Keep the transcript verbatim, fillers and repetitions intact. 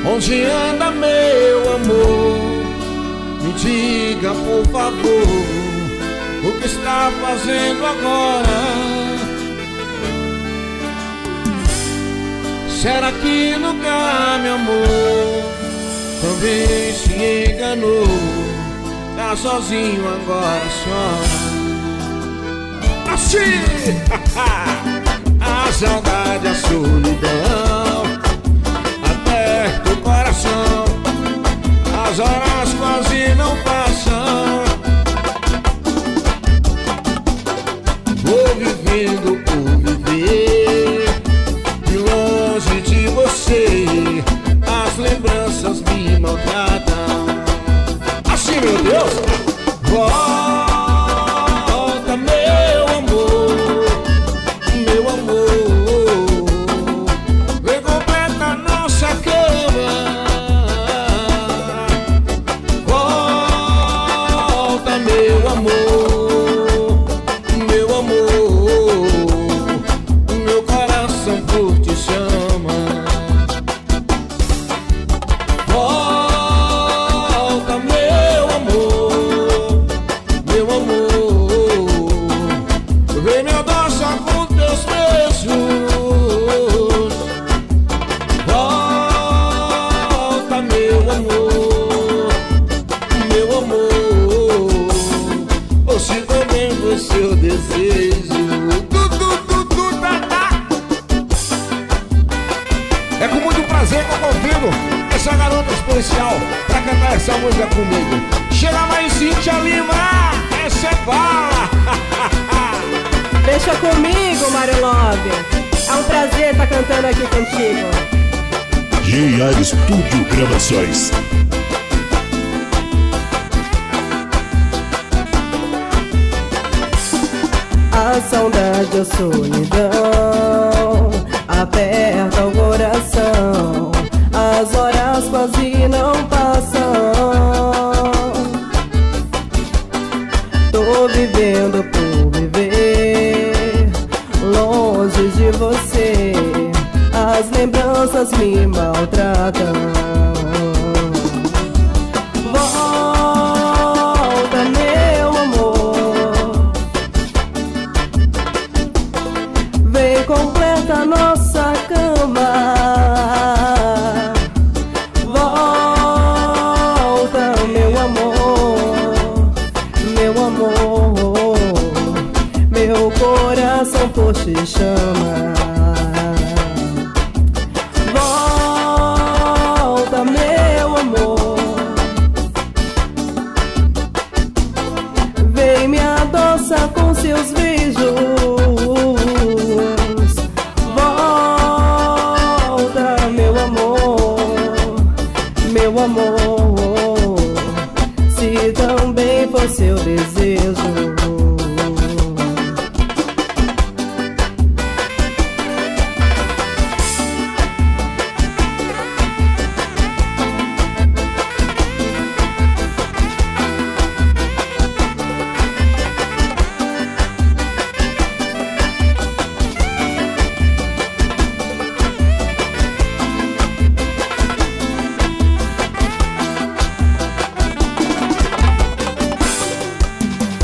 Onde anda meu amor? Me diga por favor, o que está fazendo agora? Será que nunca me amou? Também se enganou, tá sozinho agora, chora. Assim! A saudade, a solidão aperta o coração, as horas quase não passam. Vou vivendo por viver, e longe de você as lembranças me maltratam. Assim, meu Deus! Volta, meu amor, meu amor, vem completa nossa cama. Volta, meu amor, meu amor, meu coração por ti chama. Volta, meu amor, meu amor, vem me adoçar com teus beijos. Volta, meu amor, meu amor, hoje também foi seu desejo. Du, du, du, du, tá, tá. É com muito prazer que eu convido essa garota especial pra cantar essa música comigo. Chega mais, Cíntia Lima, essa é bala. Deixa comigo, Mário Love. É um prazer estar cantando aqui contigo. G R Studio Gravações. A saudade, a solidão aperta o coração, as horas quase não passam. Tô vivendo por viver, longe de você as lembranças me maltratam.